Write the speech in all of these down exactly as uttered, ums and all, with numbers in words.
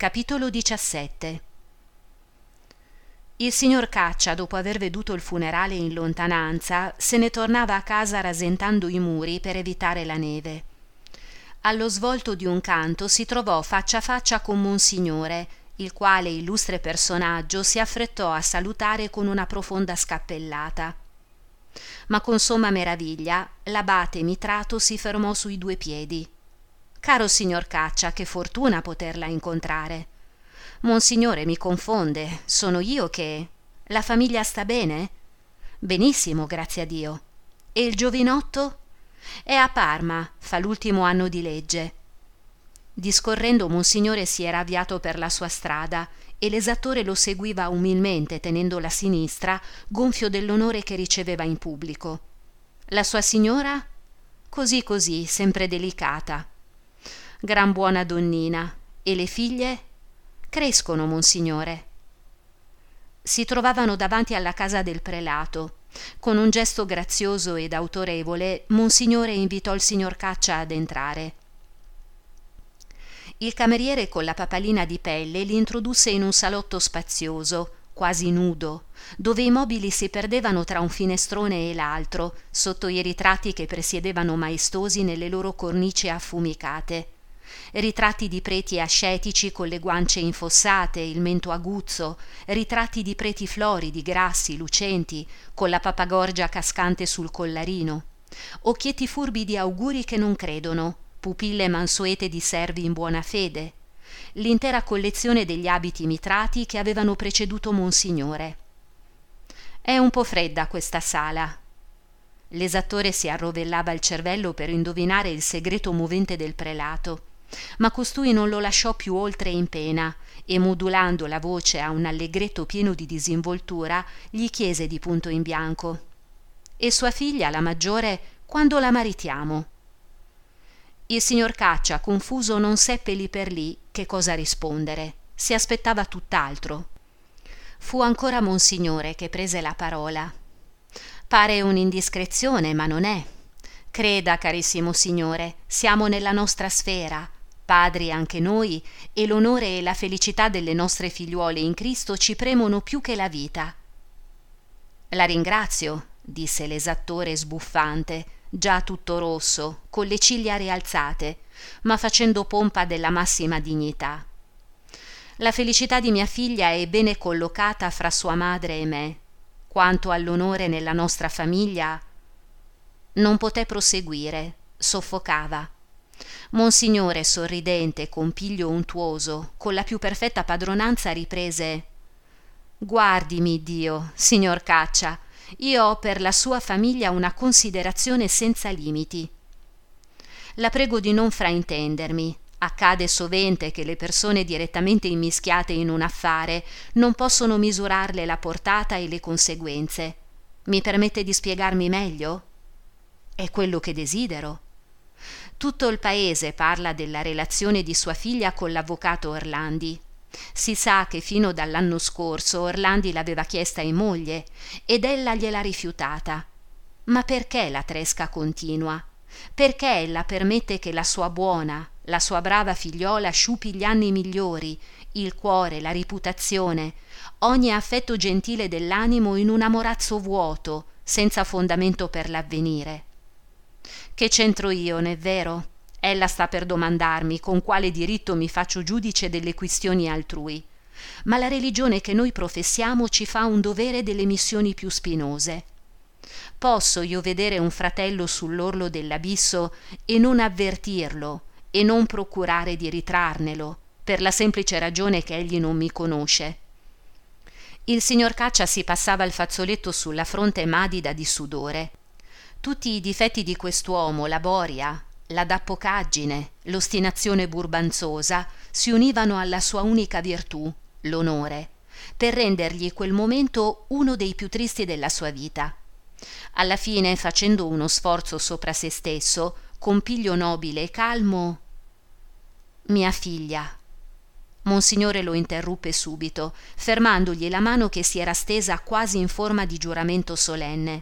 Capitolo diciassette. Il signor Caccia, dopo aver veduto il funerale in lontananza, se ne tornava a casa rasentando i muri per evitare la neve. Allo svolto di un canto si trovò faccia a faccia con Monsignore, il quale illustre personaggio si affrettò a salutare con una profonda scappellata. Ma con somma meraviglia l'abate mitrato si fermò sui due piedi. «Caro signor Caccia, che fortuna poterla incontrare!» «Monsignore mi confonde, sono io che... La famiglia sta bene?» «Benissimo, grazie a Dio». «E il giovinotto?» «È a Parma, fa l'ultimo anno di legge». Discorrendo, Monsignore si era avviato per la sua strada e l'esattore lo seguiva umilmente tenendo la sinistra, gonfio dell'onore che riceveva in pubblico. «La sua signora?» «Così così, sempre delicata». «Gran buona donnina. E le figlie?» «Crescono, Monsignore». Si trovavano davanti alla casa del prelato. Con un gesto grazioso ed autorevole, Monsignore invitò il signor Caccia ad entrare. Il cameriere con la papalina di pelle li introdusse in un salotto spazioso, quasi nudo, dove i mobili si perdevano tra un finestrone e l'altro, sotto i ritratti che presiedevano maestosi nelle loro cornici affumicate. Ritratti di preti ascetici con le guance infossate, il mento aguzzo, ritratti di preti floridi, grassi, lucenti, con la pappagorgia cascante sul collarino, occhietti furbi di auguri che non credono, pupille mansuete di servi in buona fede, l'intera collezione degli abiti mitrati che avevano preceduto Monsignore. «È un po' fredda questa sala». L'esattore si arrovellava il cervello per indovinare il segreto movente del prelato, ma costui non lo lasciò più oltre in pena e, modulando la voce a un allegretto pieno di disinvoltura, gli chiese di punto in bianco: «E sua figlia, la maggiore, quando la maritiamo?» Il signor Caccia, confuso, non seppe lì per lì che cosa rispondere. Si aspettava tutt'altro. Fu ancora Monsignore che prese la parola. «Pare un'indiscrezione, ma non è. Creda, carissimo signore, siamo nella nostra sfera, padri anche noi, e l'onore e la felicità delle nostre figliuole in Cristo ci premono più che la vita». «La ringrazio», disse l'esattore sbuffante, già tutto rosso, con le ciglia rialzate, ma facendo pompa della massima dignità. «La felicità di mia figlia è bene collocata fra sua madre e me. Quanto all'onore nella nostra famiglia...» Non poté proseguire, soffocava. Monsignore, sorridente, con piglio untuoso, con la più perfetta padronanza, riprese: «Guardimi, Dio, signor Caccia, io ho per la sua famiglia una considerazione senza limiti. La prego di non fraintendermi. Accade sovente che le persone direttamente immischiate in un affare non possono misurarle la portata e le conseguenze. Mi permette di spiegarmi meglio? È quello che desidero. Tutto il paese parla della relazione di sua figlia con l'avvocato Orlandi. Si sa che fino dall'anno scorso Orlandi l'aveva chiesta in moglie ed ella gliel'ha rifiutata. Ma perché la tresca continua? Perché ella permette che la sua buona, la sua brava figliola sciupi gli anni migliori, il cuore, la reputazione, ogni affetto gentile dell'animo in un amorazzo vuoto, senza fondamento per l'avvenire? Che c'entro io, n'è vero? Ella sta per domandarmi con quale diritto mi faccio giudice delle questioni altrui, ma la religione che noi professiamo ci fa un dovere delle missioni più spinose. Posso io vedere un fratello sull'orlo dell'abisso e non avvertirlo e non procurare di ritrarnelo, per la semplice ragione che egli non mi conosce?» Il signor Caccia si passava il fazzoletto sulla fronte madida di sudore. Tutti i difetti di quest'uomo, la boria, la dappocaggine, l'ostinazione burbanzosa, si univano alla sua unica virtù, l'onore, per rendergli quel momento uno dei più tristi della sua vita. Alla fine, facendo uno sforzo sopra se stesso, con piglio nobile e calmo: «Mia figlia». Monsignore lo interruppe subito, fermandogli la mano che si era stesa quasi in forma di giuramento solenne.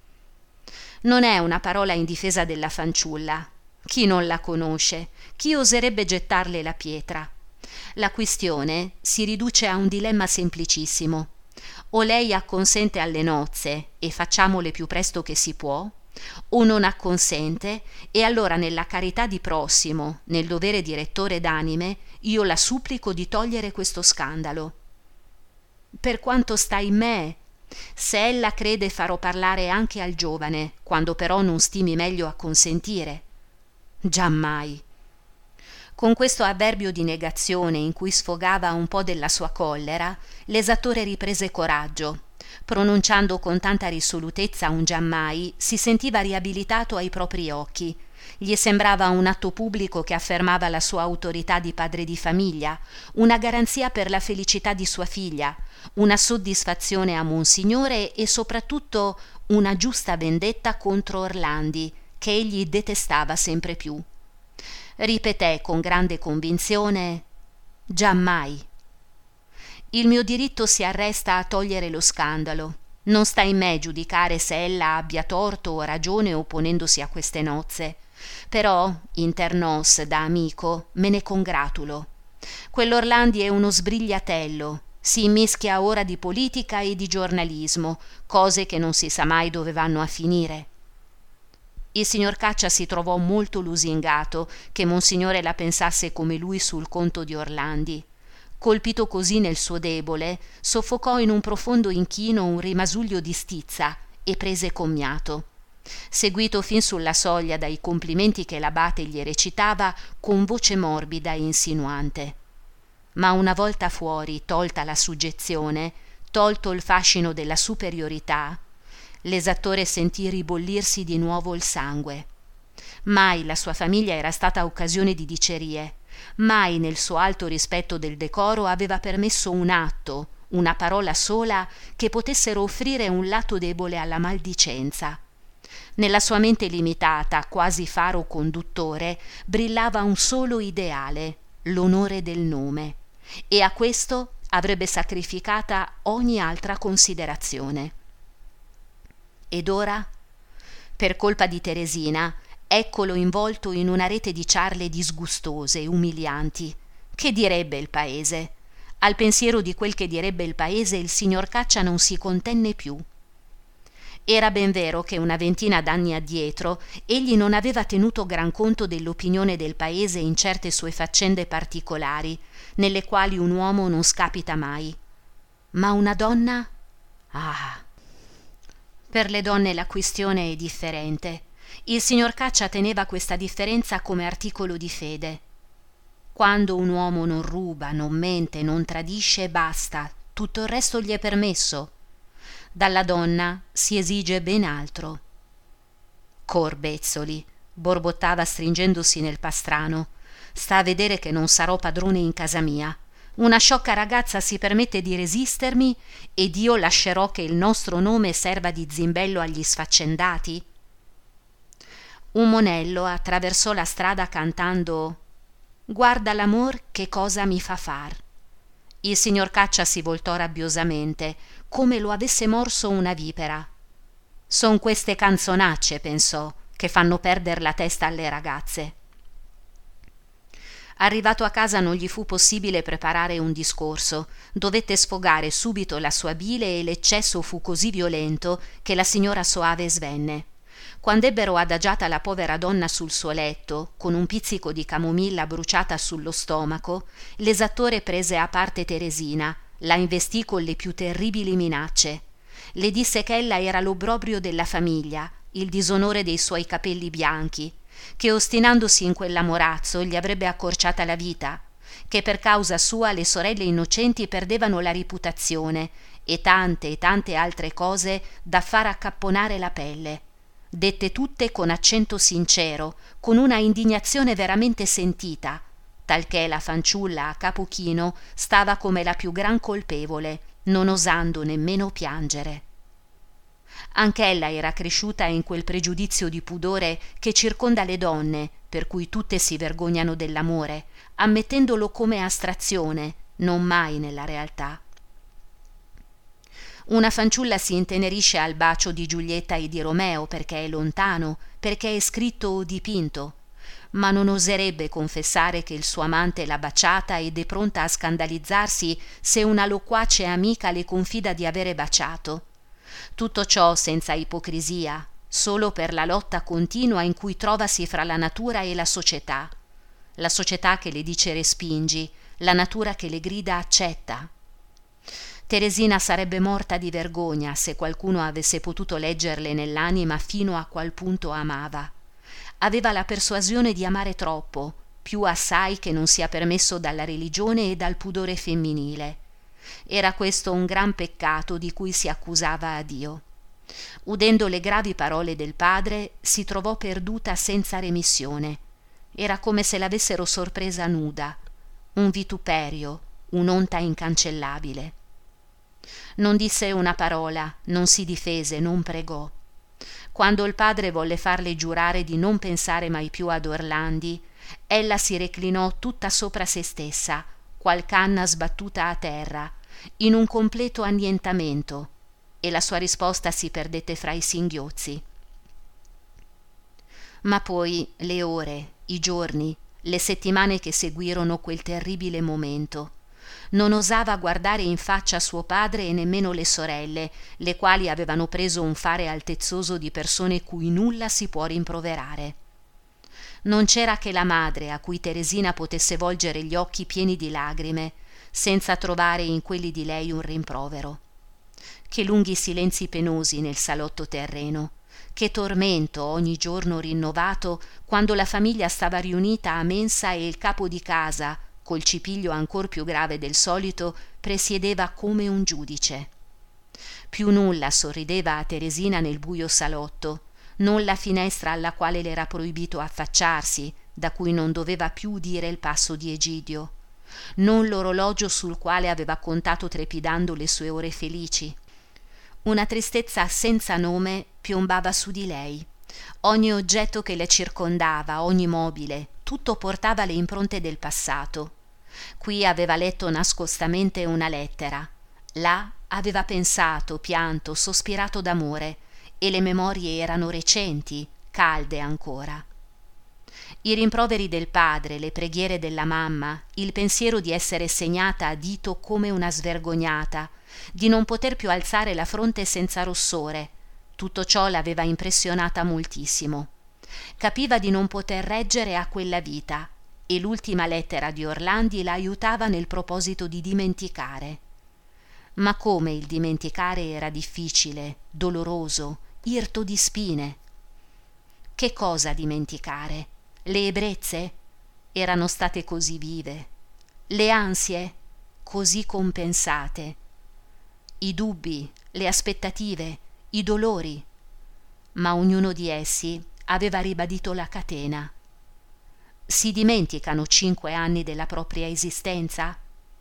«Non è una parola in difesa della fanciulla. Chi non la conosce? Chi oserebbe gettarle la pietra? La questione si riduce a un dilemma semplicissimo: o lei acconsente alle nozze e facciamole più presto che si può, o non acconsente e allora nella carità di prossimo, nel dovere di rettore d'anime, io la supplico di togliere questo scandalo. Per quanto sta in me, se ella crede farò parlare anche al giovane, quando però non stimi meglio acconsentire. Giammai. Con questo avverbio di negazione in cui sfogava un po' della sua collera, l'esattore riprese coraggio. Pronunciando con tanta risolutezza un giammai, si sentiva riabilitato ai propri occhi. Gli sembrava un atto pubblico che affermava la sua autorità di padre di famiglia, una garanzia per la felicità di sua figlia, una soddisfazione a Monsignore e soprattutto una giusta vendetta contro Orlandi, che egli detestava sempre più. Ripeté con grande convinzione: giammai. Il mio diritto si arresta a togliere lo scandalo. Non sta in me giudicare se ella abbia torto o ragione opponendosi a queste nozze. Però, inter nos, da amico, me ne congratulo. Quell'Orlandi è uno sbrigliatello, si immischia ora di politica e di giornalismo, cose che non si sa mai dove vanno a finire. Il signor Caccia si trovò molto lusingato che Monsignore la pensasse come lui sul conto di Orlandi. Colpito così nel suo debole, soffocò in un profondo inchino un rimasuglio di stizza e prese commiato. Seguito fin sulla soglia dai complimenti che l'abate gli recitava con voce morbida e insinuante. Ma una volta fuori, tolta la suggezione, tolto il fascino della superiorità, l'esattore sentì ribollirsi di nuovo il sangue. Mai la sua famiglia era stata occasione di dicerie, mai nel suo alto rispetto del decoro aveva permesso un atto, una parola sola che potessero offrire un lato debole alla maldicenza. Nella sua mente limitata, quasi faro conduttore, brillava un solo ideale, l'onore del nome, e a questo avrebbe sacrificata ogni altra considerazione. Ed ora, per colpa di Teresina, eccolo involto in una rete di ciarle disgustose, umilianti. Che direbbe il paese? Al pensiero di quel che direbbe il paese il signor Caccia non si contenne più. Era ben vero che una ventina d'anni addietro egli non aveva tenuto gran conto dell'opinione del paese in certe sue faccende particolari, nelle quali un uomo non scapita mai. Ma una donna? Ah! Per le donne la questione è differente. Il signor Caccia teneva questa differenza come articolo di fede. Quando un uomo non ruba, non mente, non tradisce, basta, tutto il resto gli è permesso. Dalla donna si esige ben altro. Corbezzoli, borbottava stringendosi nel pastrano. Sta a vedere che non sarò padrone in casa mia. Una sciocca ragazza si permette di resistermi ed io lascerò che il nostro nome serva di zimbello agli sfaccendati? Un monello attraversò la strada cantando «Guarda l'amor che cosa mi fa far». Il signor Caccia si voltò rabbiosamente, come lo avesse morso una vipera. Son queste canzonacce, pensò, che fanno perder la testa alle ragazze. Arrivato a casa non gli fu possibile preparare un discorso. Dovette sfogare subito la sua bile e l'eccesso fu così violento che la signora Soave svenne. Quand'ebbero adagiata la povera donna sul suo letto, con un pizzico di camomilla bruciata sullo stomaco, l'esattore prese a parte Teresina, la investì con le più terribili minacce. Le disse che ella era l'obbrobrio della famiglia, il disonore dei suoi capelli bianchi, che ostinandosi in quell'amorazzo gli avrebbe accorciata la vita, che per causa sua le sorelle innocenti perdevano la reputazione e tante e tante altre cose da far accapponare la pelle. Dette tutte con accento sincero, con una indignazione veramente sentita, talché la fanciulla a capo chino stava come la più gran colpevole, non osando nemmeno piangere. Anch'ella era cresciuta in quel pregiudizio di pudore che circonda le donne, per cui tutte si vergognano dell'amore, ammettendolo come astrazione, non mai nella realtà. Una fanciulla si intenerisce al bacio di Giulietta e di Romeo perché è lontano, perché è scritto o dipinto, ma non oserebbe confessare che il suo amante l'ha baciata ed è pronta a scandalizzarsi se una loquace amica le confida di avere baciato. Tutto ciò senza ipocrisia, solo per la lotta continua in cui trovasi fra la natura e la società. La società che le dice respingi, la natura che le grida accetta. Teresina sarebbe morta di vergogna se qualcuno avesse potuto leggerle nell'anima fino a qual punto amava. Aveva la persuasione di amare troppo, più assai che non sia permesso dalla religione e dal pudore femminile. Era questo un gran peccato di cui si accusava a Dio. Udendo le gravi parole del padre, si trovò perduta senza remissione. Era come se l'avessero sorpresa nuda, un vituperio, un'onta incancellabile. Non disse una parola, non si difese, non pregò. Quando il padre volle farle giurare di non pensare mai più ad Orlandi, ella si reclinò tutta sopra se stessa, qual canna sbattuta a terra, in un completo annientamento, e la sua risposta si perdette fra i singhiozzi. Ma poi le ore, i giorni, le settimane che seguirono quel terribile momento. Non osava guardare in faccia suo padre e nemmeno le sorelle, le quali avevano preso un fare altezzoso di persone cui nulla si può rimproverare. Non c'era che la madre a cui Teresina potesse volgere gli occhi pieni di lagrime, senza trovare in quelli di lei un rimprovero. Che lunghi silenzi penosi nel salotto terreno, che tormento ogni giorno rinnovato quando la famiglia stava riunita a mensa e il capo di casa, col cipiglio ancor più grave del solito, presiedeva come un giudice. Più nulla sorrideva a Teresina nel buio salotto, non la finestra alla quale le era proibito affacciarsi, da cui non doveva più udire il passo di Egidio, non l'orologio sul quale aveva contato trepidando le sue ore felici. Una tristezza senza nome piombava su di lei. Ogni oggetto che le circondava, ogni mobile, tutto portava le impronte del passato. Qui aveva letto nascostamente una lettera, là aveva pensato, pianto, sospirato d'amore, e le memorie erano recenti, calde ancora. I rimproveri del padre, le preghiere della mamma, il pensiero di essere segnata a dito come una svergognata, di non poter più alzare la fronte senza rossore, tutto ciò l'aveva impressionata moltissimo. Capiva di non poter reggere a quella vita, e l'ultima lettera di Orlandi la aiutava nel proposito di dimenticare. Ma come il dimenticare era difficile, doloroso, irto di spine. Che cosa dimenticare? Le ebbrezze? Erano state così vive. Le ansie? Così compensate. I dubbi, le aspettative, i dolori. Ma ognuno di essi aveva ribadito la catena. Si dimenticano cinque anni della propria esistenza?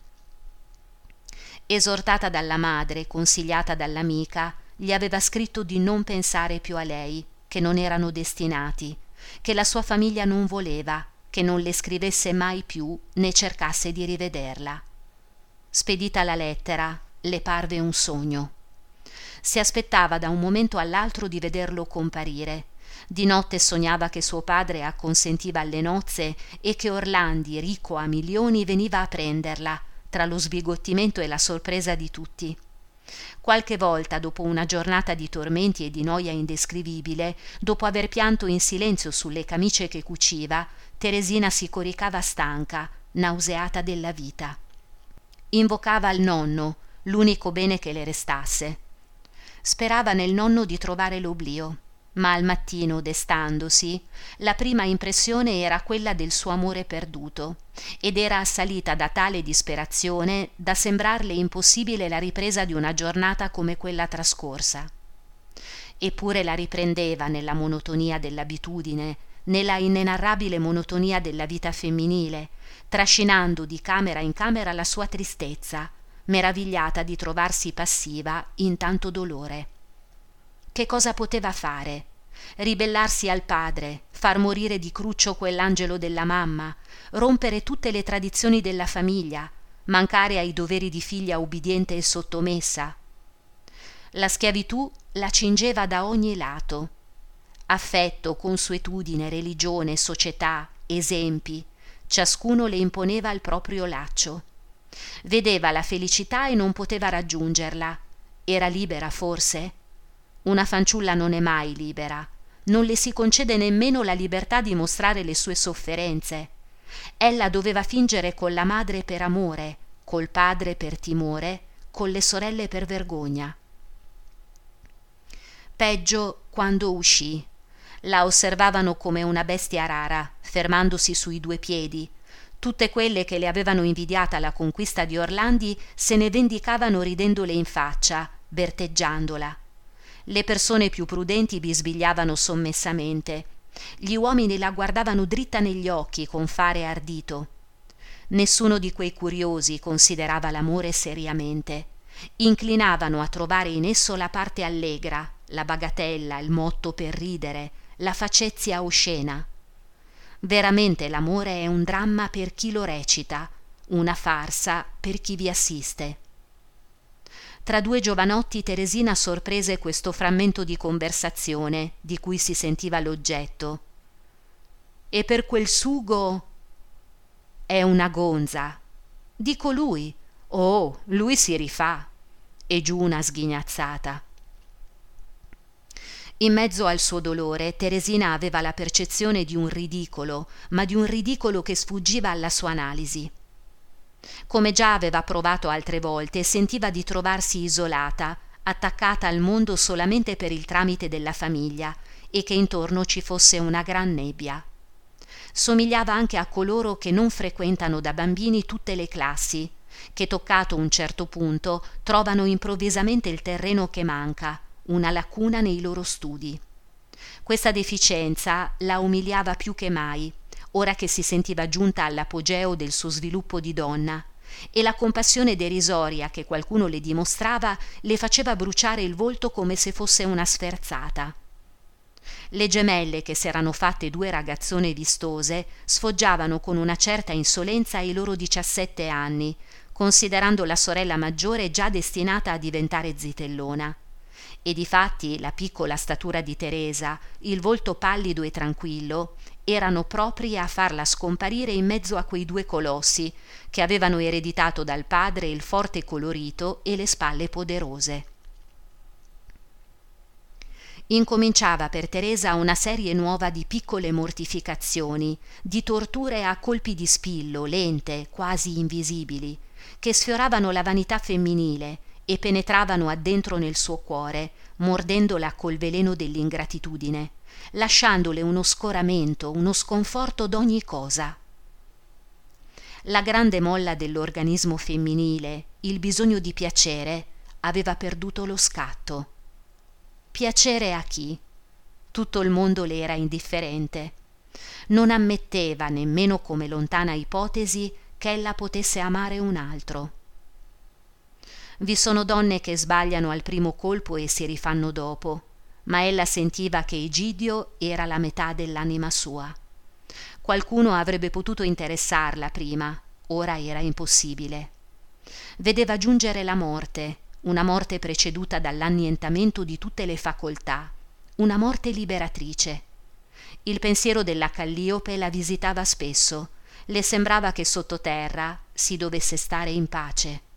Esortata dalla madre, consigliata dall'amica, gli aveva scritto di non pensare più a lei, che non erano destinati, che la sua famiglia non voleva, che non le scrivesse mai più né cercasse di rivederla. Spedita la lettera, le parve un sogno. Si aspettava da un momento all'altro di vederlo comparire. Di notte sognava che suo padre acconsentiva alle nozze e che Orlandi, ricco a milioni, veniva a prenderla, tra lo sbigottimento e la sorpresa di tutti. Qualche volta, dopo una giornata di tormenti e di noia indescrivibile, dopo aver pianto in silenzio sulle camicie che cuciva, Teresina si coricava stanca, nauseata della vita. Invocava il nonno, l'unico bene che le restasse. Sperava nel nonno di trovare l'oblio, ma al mattino, destandosi, la prima impressione era quella del suo amore perduto, ed era assalita da tale disperazione da sembrarle impossibile la ripresa di una giornata come quella trascorsa. Eppure la riprendeva nella monotonia dell'abitudine, nella inenarrabile monotonia della vita femminile, trascinando di camera in camera la sua tristezza, meravigliata di trovarsi passiva in tanto dolore. Che cosa poteva fare? Ribellarsi al padre, far morire di cruccio quell'angelo della mamma, rompere tutte le tradizioni della famiglia, mancare ai doveri di figlia ubbidiente e sottomessa. La schiavitù la cingeva da ogni lato. Affetto, consuetudine, religione, società, esempi, ciascuno le imponeva il proprio laccio. Vedeva la felicità e non poteva raggiungerla. Era libera forse? Una fanciulla non è mai libera. Non le si concede nemmeno la libertà di mostrare le sue sofferenze. Ella doveva fingere con la madre per amore, col padre per timore, con le sorelle per vergogna. Peggio quando uscì. La osservavano come una bestia rara, fermandosi sui due piedi. Tutte quelle che le avevano invidiata la conquista di Orlandi se ne vendicavano ridendole in faccia, berteggiandola. Le persone più prudenti bisbigliavano sommessamente. Gli uomini la guardavano dritta negli occhi con fare ardito. Nessuno di quei curiosi considerava l'amore seriamente. Inclinavano a trovare in esso la parte allegra, la bagatella, il motto per ridere, la facezia oscena. Veramente l'amore è un dramma per chi lo recita, una farsa per chi vi assiste. Tra due giovanotti Teresina sorprese questo frammento di conversazione di cui si sentiva l'oggetto. E per quel sugo è una gonza. Dico lui. Oh, lui si rifà. E giù una sghignazzata. In mezzo al suo dolore Teresina aveva la percezione di un ridicolo, ma di un ridicolo che sfuggiva alla sua analisi. Come già aveva provato altre volte, sentiva di trovarsi isolata, attaccata al mondo solamente per il tramite della famiglia, e che intorno ci fosse una gran nebbia. Somigliava anche a coloro che non frequentano da bambini tutte le classi, che toccato un certo punto trovano improvvisamente il terreno che manca, una lacuna nei loro studi. Questa deficienza la umiliava più che mai, ora che si sentiva giunta all'apogeo del suo sviluppo di donna, e la compassione derisoria che qualcuno le dimostrava le faceva bruciare il volto come se fosse una sferzata. Le gemelle, che s'erano fatte due ragazzone vistose, sfoggiavano con una certa insolenza i loro diciassette anni, considerando la sorella maggiore già destinata a diventare zitellona. E difatti la piccola statura di Teresa, il volto pallido e tranquillo, erano propri a farla scomparire in mezzo a quei due colossi che avevano ereditato dal padre il forte colorito e le spalle poderose. Incominciava per Teresa una serie nuova di piccole mortificazioni, di torture a colpi di spillo, lente, quasi invisibili, che sfioravano la vanità femminile e penetravano addentro nel suo cuore, mordendola col veleno dell'ingratitudine, lasciandole uno scoramento, uno sconforto d'ogni cosa. La grande molla dell'organismo femminile, il bisogno di piacere, aveva perduto lo scatto. Piacere a chi? Tutto il mondo le era indifferente. Non ammetteva, nemmeno come lontana ipotesi, che ella potesse amare un altro. Vi sono donne che sbagliano al primo colpo e si rifanno dopo, ma ella sentiva che Egidio era la metà dell'anima sua. Qualcuno avrebbe potuto interessarla prima, ora era impossibile. Vedeva giungere la morte, una morte preceduta dall'annientamento di tutte le facoltà, una morte liberatrice. Il pensiero della Calliope la visitava spesso, le sembrava che sottoterra si dovesse stare in pace.